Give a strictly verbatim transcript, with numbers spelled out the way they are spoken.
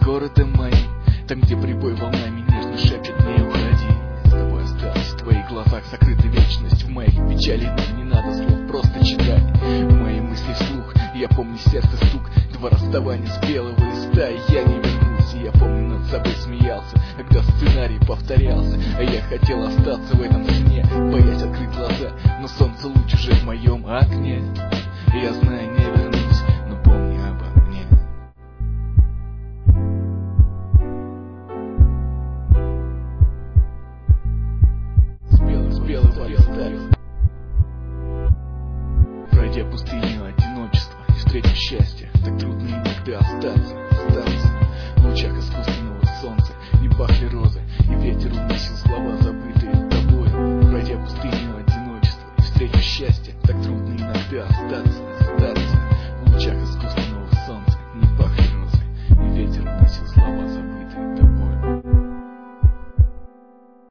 городом моим, там, где прибой волнами нежно шепчет: не уходи. С тобой осталась в твоих глазах сокрыта вечность, в моих печалях не надо слов, просто читай мои мысли вслух. Я помню сердце стук, два расставания с белого листа, и я не вернулся. Я помню, над собой смеялся, когда сценарий повторялся, а я хотел остаться в этом сне, боясь открыть глаза, но солнце луч уже в моем окне. Я знаю, не вернусь, но помни обо мне. С белого, с белого листа, пройдя пустыню одиночества и встретив счастье, так трудно иногда остаться, остаться в лучах искусственного солнца. Не пахли розы, и ветер уносил слова, забытые тобой. Пройдя пустыню одиночества и встретив счастье, так трудно иногда остаться, остаться